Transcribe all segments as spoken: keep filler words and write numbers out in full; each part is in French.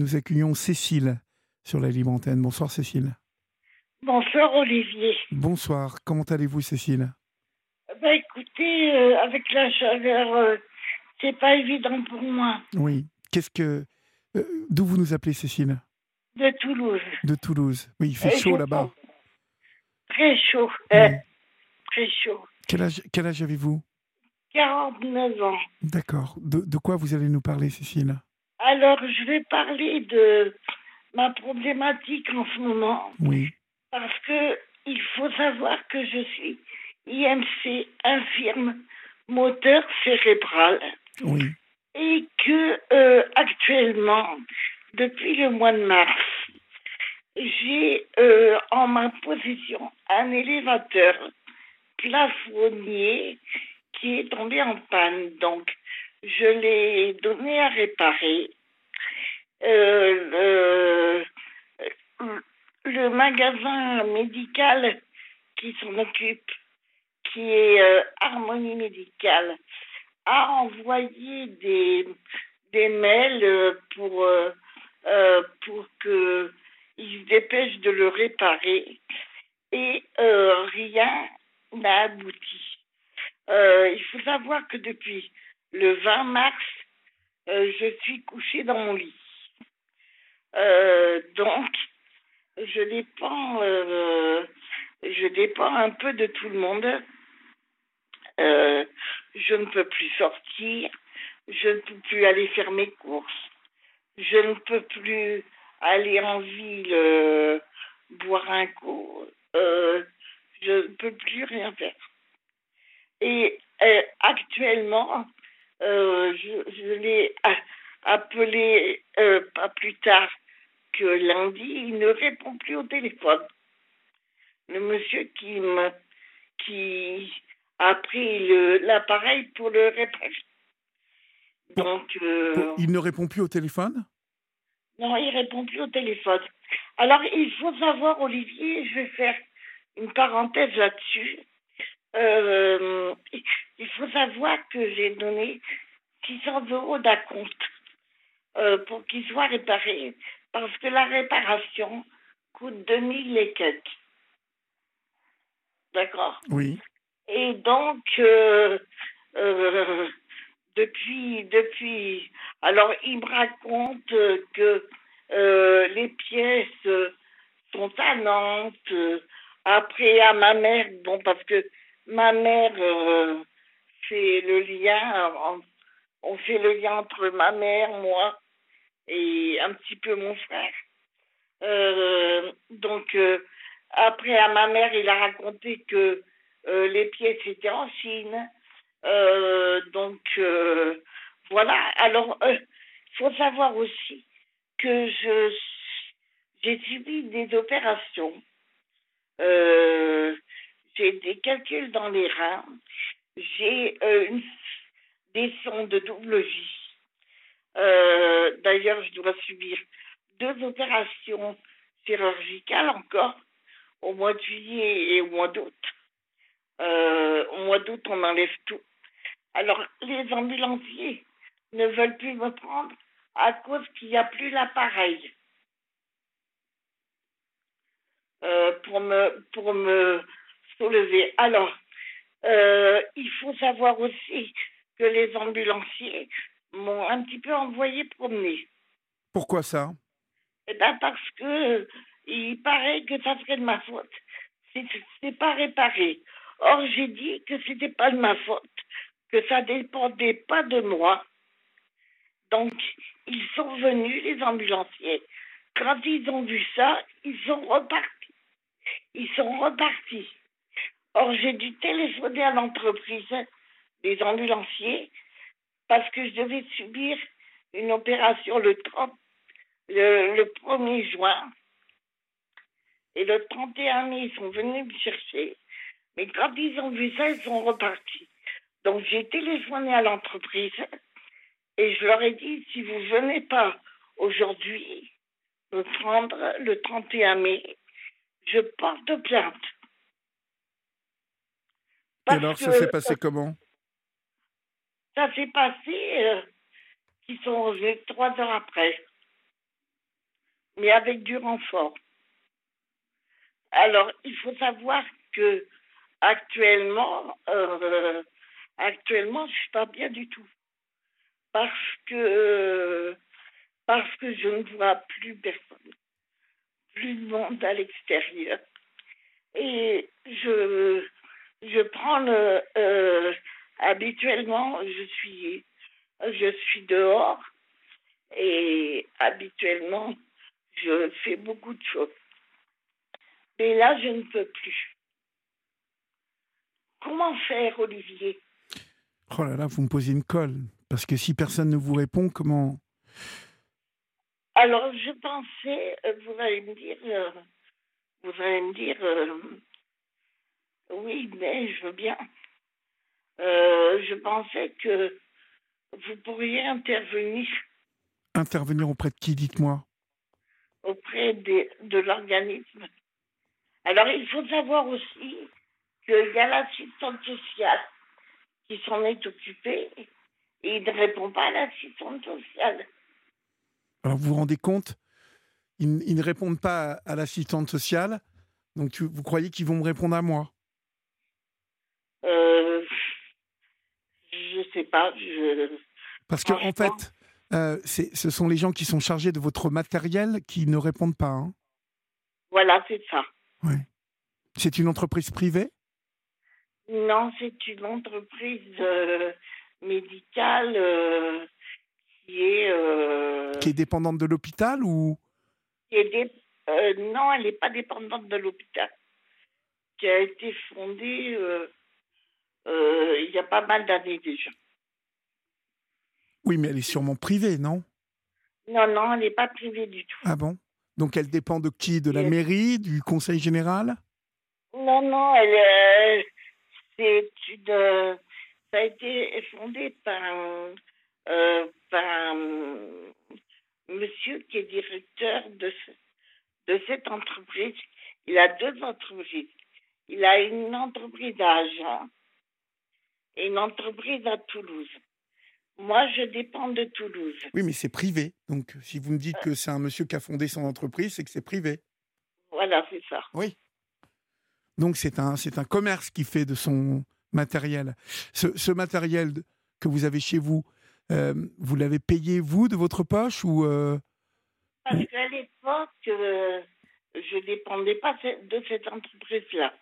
nous accueillons Cécile sur la libre antenne. Bonsoir Cécile. Bonsoir Olivier. Bonsoir, comment allez-vous Cécile? Bah écoutez, euh, avec la chaleur, euh, c'est pas évident pour moi. Oui, qu'est-ce que... euh, d'où vous nous appelez Cécile? De Toulouse. De Toulouse. Oui, il fait Et chaud je là-bas. pense très chaud, euh, Oui. très chaud. Quel âge, quel âge avez-vous? quarante-neuf ans. D'accord. De, de quoi vous allez nous parler Cécile? Alors je vais parler de ma problématique en ce moment, Oui, parce que il faut savoir que je suis I M C, infirme moteur cérébral, oui, et que euh, actuellement, depuis le mois de mars, j'ai euh, en ma possession un élévateur plafonnier qui est tombé en panne. Donc, je l'ai donné à réparer. Euh, le, le magasin médical qui s'en occupe, qui est euh, Harmonie Médicale, a envoyé des, des mails euh, pour, euh, euh, pour qu'ils se dépêchent de le réparer. Et euh, rien n'a abouti. Euh, il faut savoir que depuis le vingt mars, euh, je suis couchée dans mon lit. Euh, donc, je dépends, euh, je dépends un peu de tout le monde. Euh, je ne peux plus sortir, je ne peux plus aller faire mes courses, je ne peux plus aller en ville euh, boire un coup, euh, je ne peux plus rien faire. Et euh, actuellement, euh, je, je l'ai a- appelé euh, pas plus tard que lundi, il ne répond plus au téléphone. Le monsieur qui me, qui a pris le, l'appareil pour le réparer. Pour- Donc, pour- euh, il ne répond plus au téléphone? non, il répond plus au téléphone. Alors, il faut savoir, Olivier, je vais faire une parenthèse là-dessus. Euh, il faut savoir que j'ai donné six cents euros d'acompte euh, pour qu'il soit réparé, parce que la réparation coûte deux mille et quelques. D'accord? Oui. Et donc, euh, euh, depuis, depuis, alors il me raconte que euh, les pièces sont à Nantes. euh, Après, à ma mère, bon, parce que ma mère euh, fait le lien, en- on fait le lien entre ma mère, moi et un petit peu mon frère. Euh, donc, euh, après, à ma mère, il a raconté que euh, les pièces étaient en Chine. Euh, donc, euh, voilà. Alors, il euh, faut savoir aussi que je, j'ai subi des opérations. Euh, j'ai des calculs dans les reins. J'ai euh, une, des sondes de double J. Euh, d'ailleurs, je dois subir deux opérations chirurgicales encore au mois de juillet et au mois d'août. Euh, au mois d'août, on enlève tout. Alors, les ambulanciers ne veulent plus me prendre à cause qu'il n'y a plus l'appareil euh, pour me pour me soulever. Alors, euh, il faut savoir aussi que les ambulanciers m'ont un petit peu envoyé promener. Pourquoi ça? Eh ben parce que euh, il paraît que ça serait de ma faute. C'est, c'est pas réparé. Or, j'ai dit que c'était pas de ma faute, que ça dépendait pas de moi. Donc, ils sont venus, les ambulanciers. Quand ils ont vu ça, ils sont repartis. Ils sont repartis. Or, j'ai dû téléphoner à l'entreprise des ambulanciers parce que je devais subir une opération le trente, le, le premier juin. Et le trente et un mai, ils sont venus me chercher. Mais quand ils ont vu ça, ils sont repartis. Donc, j'ai téléphoné à l'entreprise et je leur ai dit, si vous venez pas aujourd'hui me prendre le trente et un mai, je porte plainte. Et Parce alors, que ça s'est euh, passé comment? ça s'est passé, euh, qu'ils sont revenus trois heures après. mais avec du renfort. Alors, il faut savoir que actuellement, euh, actuellement, je suis pas bien du tout. Parce que, euh, parce que je ne vois plus personne, plus de monde à l'extérieur. Et je, je prends le, euh, habituellement, je suis, je suis dehors et habituellement, je fais beaucoup de choses. Mais là, je ne peux plus. Comment faire, Olivier? Oh là là, vous me posez une colle. Parce que si personne ne vous répond, comment... Alors, je pensais, euh, vous allez me dire, euh, vous allez me dire, euh, oui, mais je veux bien. Euh, je pensais que vous pourriez intervenir Intervenir auprès de qui, dites-moi? auprès des- de l'organisme. Alors, il faut savoir aussi qu'il y a l'assistante sociale qui s'en est occupée et il ne répond pas à l'assistante sociale. Alors vous vous rendez compte, ils, ils ne répondent pas à, à l'assistante sociale, donc tu- vous croyez qu'ils vont me répondre à moi? Euh, je sais pas, je, Parce que en franchement, fait, euh, c'est- ce sont les gens qui sont chargés de votre matériel qui ne répondent pas. Hein. voilà, c'est ça. Ouais. C'est une entreprise privée? Non, c'est une entreprise euh, médicale euh, qui est, euh, Qui est dépendante de l'hôpital ou... qui est dé- euh, non, elle n'est pas dépendante de l'hôpital, qui a été fondée euh, euh, il y a pas mal d'années déjà. Oui, mais elle est sûrement privée, non? Non, non, elle n'est pas privée du tout. Ah bon? Donc elle dépend de qui? De la Et- mairie? Du conseil général? non, non, elle, euh, c'est une, euh, ça a été fondé par, un- euh, par un monsieur qui est directeur de, ce- de cette entreprise. Il a deux entreprises. Il a une entreprise à Agen et une entreprise à Toulouse. Moi, je dépends de Toulouse. Oui, mais c'est privé. Donc si vous me dites que c'est un monsieur qui a fondé son entreprise, c'est que c'est privé. Voilà, c'est ça. Oui. Donc c'est un, c'est un commerce qui fait de son matériel. Ce, ce matériel que vous avez chez vous, euh, vous l'avez payé vous de votre poche ou, euh, Parce ou- qu'à l'époque, euh, je ne dépendais pas ce- de cette entreprise-là.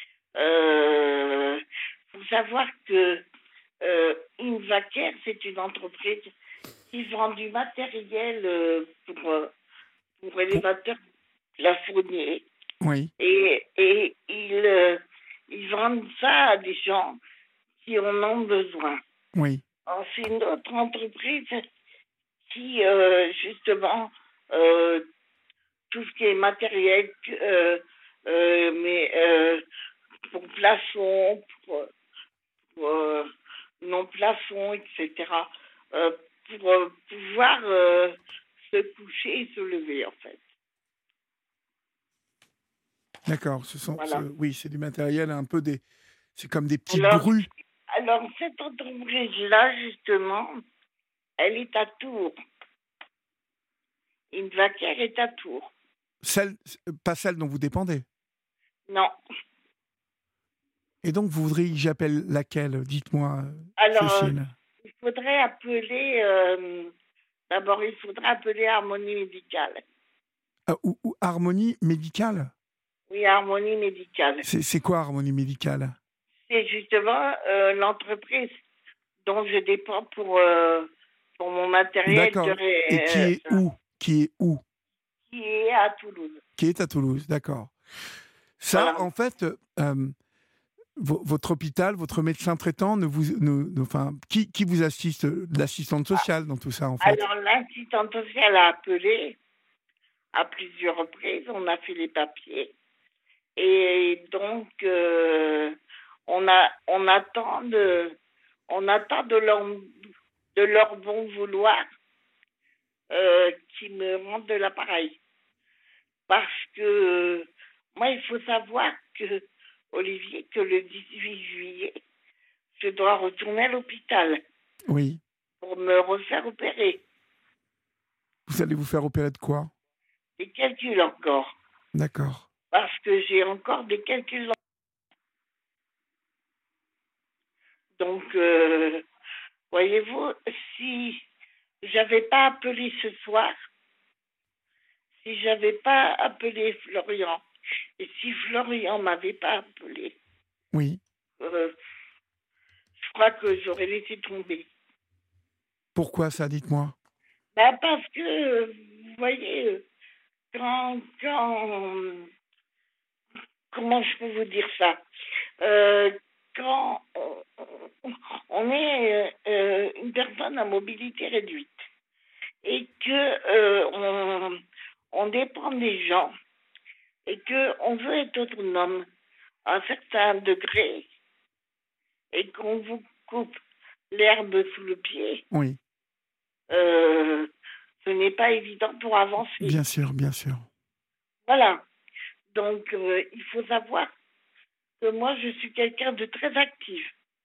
Euh, faut savoir que euh, Invacare, c'est une entreprise qui vend du matériel euh, pour, euh, pour pour- élévateurs plafonniers. oui, Et, et ils, euh, ils vendent ça à des gens qui en ont besoin. oui, Alors, c'est une autre entreprise qui, euh, justement, euh, tout ce qui est matériel, euh, euh, mais euh, pour plafond, pour, pour euh, non-plafond, et cetera, euh, pour euh, pouvoir euh, se coucher et se lever, en fait. d'accord. Ce sont, ce- Voilà. oui, c'est du matériel un peu des, c'est comme des petites Alors, grues. alors cette entreprise-là, justement, elle est à Tours. Invacare est à Tours. Celle, pas celle dont vous dépendez. Non. Et donc vous voudriez que j'appelle laquelle? Dites-moi, euh, Alors, euh, Cécile. il faudrait appeler, euh, d'abord, il faudrait appeler Harmonie Médicale. Ah, ou, ou Harmonie médicale. Oui, Harmonie Médicale. C'est, c'est quoi Harmonie médicale? C'est justement euh, l'entreprise dont je dépends pour, euh, pour mon matériel de D'accord. ré- Et qui euh, est où? Qui est où? qui est à Toulouse. Qui est à Toulouse, d'accord. Ça, Voilà. en fait, euh, vo- votre hôpital, votre médecin traitant, ne vous, ne- ne- enfin, qui, qui vous assiste? L'assistante sociale dans tout ça, en fait. Alors, l'assistante sociale a appelé à plusieurs reprises, on a fait les papiers. Et donc, euh, on, a, on attend, de, on attend de, leur, de leur bon vouloir euh, qu'ils me rendent l'appareil. Parce que moi, il faut savoir que, Olivier, que le dix-huit juillet, je dois retourner à l'hôpital Oui. pour me refaire opérer. Vous allez vous faire opérer de quoi? des calculs encore. D'accord. Parce que j'ai encore des calculs. Donc, euh, voyez-vous, si j'avais pas appelé ce soir, si j'avais pas appelé Florian, et si Florian m'avait pas appelé, Oui. euh, je crois que j'aurais laissé tomber. Pourquoi ça, dites-moi? Bah parce que, vous voyez, quand, quand, comment je peux vous dire ça, euh, quand on, on est euh, une personne à mobilité réduite et que euh, on, on dépend des gens et que on veut être autonome à un certain degré et qu'on vous coupe l'herbe sous le pied, Oui. euh, ce n'est pas évident pour avancer. Bien sûr, bien sûr. Voilà. Donc, euh, il faut savoir que moi, je suis quelqu'un de très actif.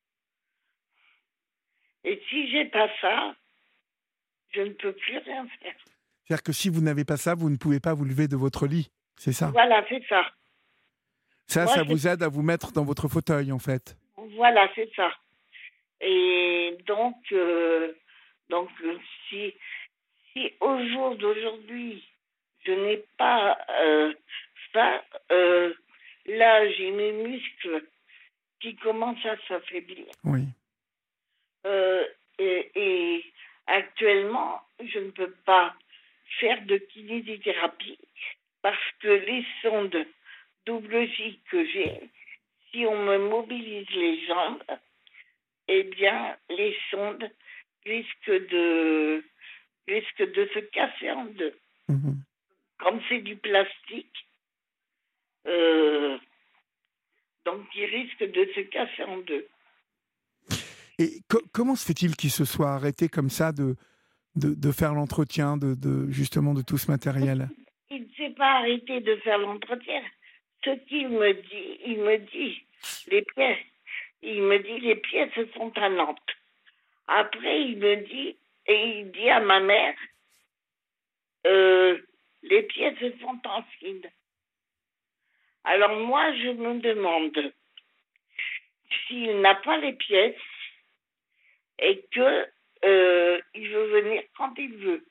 Et si j'ai pas ça, je ne peux plus rien faire. C'est-à-dire que si vous n'avez pas ça, vous ne pouvez pas vous lever de votre lit, c'est ça? Voilà, c'est ça. Ça, Moi, ça je... vous aide à vous mettre dans votre fauteuil, en fait. Voilà, c'est ça. Et donc, euh, donc euh, si, si au jour d'aujourd'hui, je n'ai pas euh, ça, euh, là, j'ai mes muscles qui commencent à s'affaiblir. Oui. Euh, et, et actuellement, je ne peux pas faire de kinésithérapie parce que les sondes double J que j'ai, si on me mobilise les jambes, eh bien, les sondes risquent de, risquent de se casser en deux. Mmh. Comme c'est du plastique, euh, donc ils risquent de se casser en deux. Et co- comment se fait-il qu'il se soit arrêté comme ça de, de, de faire l'entretien de, de justement de tout ce matériel? Il ne s'est pas arrêté de faire l'entretien. Ce qu'il me dit, il me dit, les pièces, il me dit, les pièces sont à Nantes. Après, il me dit, et il dit à ma mère, euh, les pièces sont en Chine. Alors moi, je me demande s'il n'a pas les pièces et que euh, il veut venir quand il veut.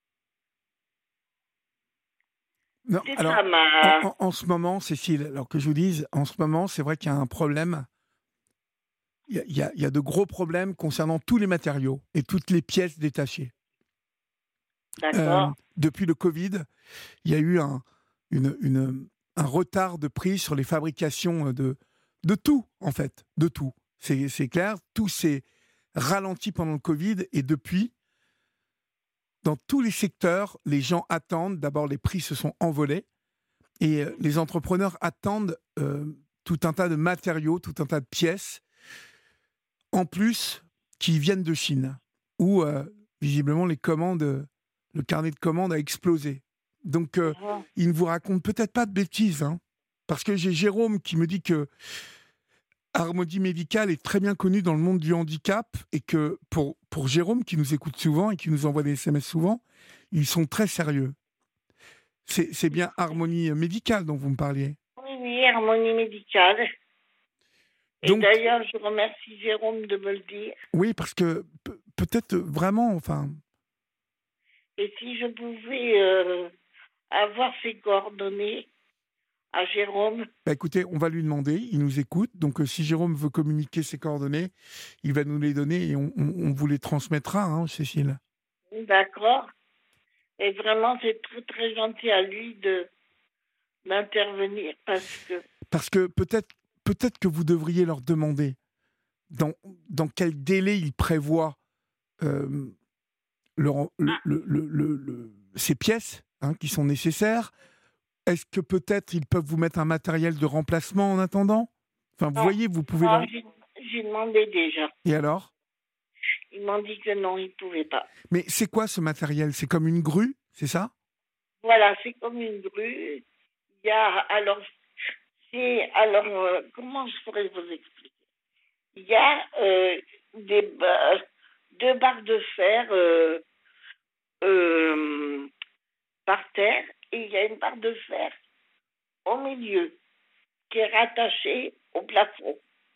Non, C'est alors, ça ma... en, en- en ce moment, Cécile, alors que je vous dise, en ce moment, c'est vrai qu'il y a un problème. Il y a, il y a- il y a de gros problèmes concernant tous les matériaux et toutes les pièces détachées. Euh, D'accord. depuis le Covid, il y a eu un, une, une- un retard de prix sur les fabrications de, de tout, en fait, de tout. C'est, c'est clair, tout s'est ralenti pendant le Covid et depuis, dans tous les secteurs, les gens attendent. D'abord, les prix se sont envolés et euh, les entrepreneurs attendent euh, tout un tas de matériaux, tout un tas de pièces, en plus, qui viennent de Chine, où euh, visiblement les commandes, le carnet de commandes a explosé. Donc, euh, Mhm. il ne vous raconte peut-être pas de bêtises, hein, parce que j'ai Jérôme qui me dit que Harmonie Médicale est très bien connue dans le monde du handicap et que pour, pour Jérôme, qui nous écoute souvent et qui nous envoie des S M S souvent, ils sont très sérieux. C'est, c'est bien Harmonie Médicale dont vous me parliez. Oui, oui, harmonie médicale. Et Donc, d'ailleurs, je remercie Jérôme de me le dire. oui, parce que pe- peut-être vraiment, enfin, Et si je pouvais euh, avoir ses coordonnées à Jérôme, bah écoutez, on va lui demander, il nous écoute, donc euh, si Jérôme veut communiquer ses coordonnées, il va nous les donner et on, on- on vous les transmettra, hein, Cécile. d'accord. Et vraiment, c'est très très gentil à lui de d'intervenir parce que Parce que peut-être peut-être que vous devriez leur demander dans, dans quel délai ils prévoient euh, leur- le- le- le- le- le- ces pièces hein, qui sont nécessaires. Est-ce que peut-être ils peuvent vous mettre un matériel de remplacement en attendant? Enfin, vous non, voyez, vous pouvez non, leur... j'ai j'ai demandé déjà. Et alors? Ils m'ont dit que non, ils ne pouvaient pas. Mais c'est quoi ce matériel? C'est comme une grue, c'est ça? Voilà, c'est comme une grue. Il y a alors c'est alors euh, comment je pourrais vous expliquer? Il y a euh, des ba- deux barres de fer euh, euh, par terre et il y a une barre de fer au milieu qui est rattachée au plafond.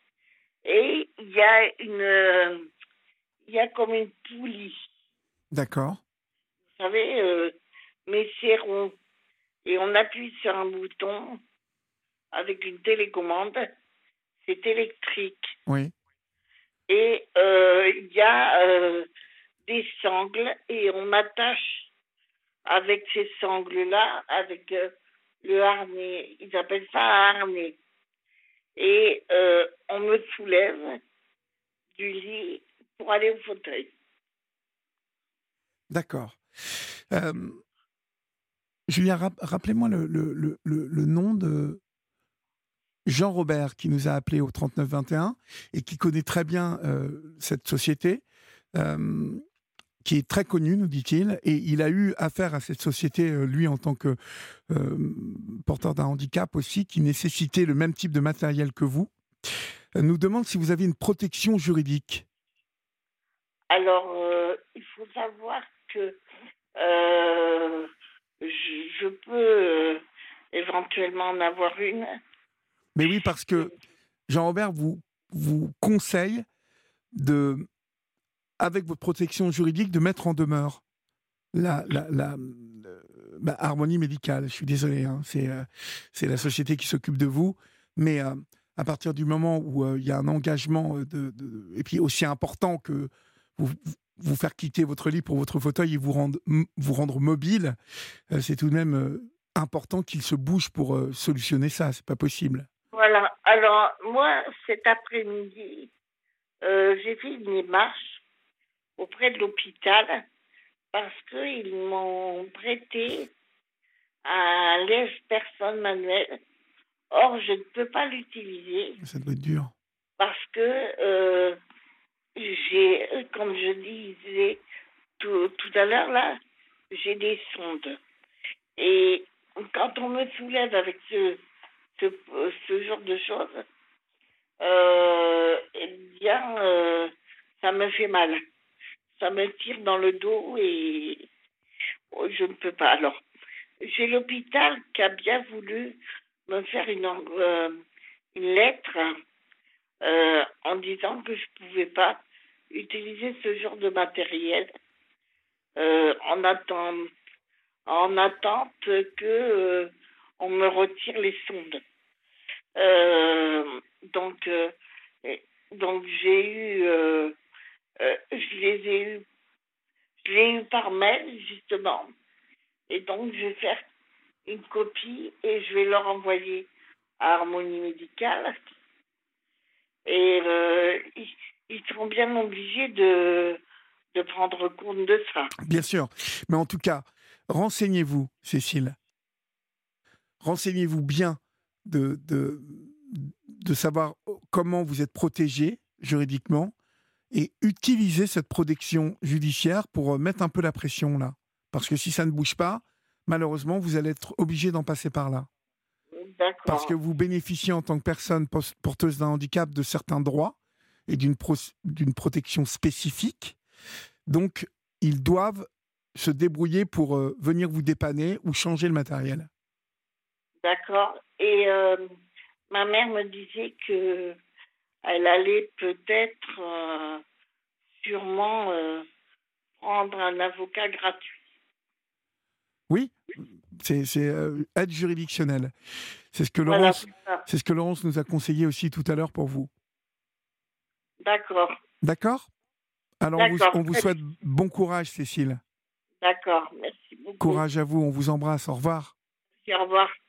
Et il y a une, euh, il y a comme une poulie. D'accord. Vous savez, euh, mais c'est rond. Et on appuie sur un bouton avec une télécommande. C'est électrique. Oui. Et euh, il y a euh, des sangles et on attache avec ces sangles-là, avec euh, le harnais. Ils appellent ça un harnais. Et euh, on me soulève du lit pour aller au fauteuil. D'accord. Euh, Julien, rap- rappelez-moi le, le, le, le, le nom de Jean-Robert qui nous a appelé au trente-neuf vingt et un et qui connaît très bien euh, cette société, euh, qui est très connue, nous dit-il, et il a eu affaire à cette société, euh, lui, en tant que euh, porteur d'un handicap aussi, qui nécessitait le même type de matériel que vous. Euh, nous demande si vous avez une protection juridique. Alors, euh, il faut savoir que euh, je, je peux euh, éventuellement en avoir une. Mais oui, parce que Jean-Robert vous, vous conseille de, avec votre protection juridique, de mettre en demeure la, la, la, euh, bah, Harmonie Médicale. Je suis désolé, hein, c'est, euh, c'est la société qui s'occupe de vous, mais euh, à partir du moment où euh, il y a un engagement de, de, et puis aussi important que vous, vous faire quitter votre lit pour votre fauteuil et vous rendre, vous rendre mobile, euh, c'est tout de même euh, important qu'il se bouge pour euh, solutionner ça. C'est pas possible. Voilà. Alors, moi, cet après-midi, euh, j'ai fait une démarche auprès de l'hôpital parce qu'ils m'ont prêté un lève-personne manuel. Or, je ne peux pas l'utiliser Ça doit être dur. parce que euh, j'ai, comme je disais tout, tout à l'heure, là, j'ai des sondes. Et quand on me soulève avec ce, ce, ce genre de choses, euh, eh bien, euh, ça me fait mal. Ça me tire dans le dos et oh, je ne peux pas. Alors, j'ai l'hôpital qui a bien voulu me faire une, euh, une lettre euh, en disant que je ne pouvais pas utiliser ce genre de matériel euh, en, attend, en attente que euh, on me retire les sondes. Euh, donc, euh, donc j'ai eu, euh, euh, je les ai eu, je l'ai eu par mail justement, et donc je vais faire une copie et je vais leur envoyer à Harmonie Médicale. Et euh, ils, ils seront bien obligés de, de prendre compte de ça. Bien sûr. Mais en tout cas, renseignez-vous, Cécile. Renseignez-vous bien de, de, de savoir comment vous êtes protégé juridiquement et utilisez cette protection judiciaire pour mettre un peu la pression là. Parce que si ça ne bouge pas, malheureusement, vous allez être obligé d'en passer par là. D'accord. Parce que vous bénéficiez en tant que personne porteuse d'un handicap de certains droits et d'une, pro- d'une protection spécifique. Donc, ils doivent se débrouiller pour euh, venir vous dépanner ou changer le matériel. D'accord. Et euh, ma mère me disait que elle allait peut-être, euh, sûrement, euh, prendre un avocat gratuit. Oui, c'est, c'est euh, aide juridictionnelle. C'est ce que Voilà, Laurence, c'est ça. c'est ce que Laurence nous a conseillé aussi tout à l'heure pour vous. D'accord. D'accord ? Alors, on vous, D'accord. on vous souhaite bon courage, Cécile. D'accord. Merci beaucoup. Courage à vous, on vous embrasse. Au revoir. Au revoir.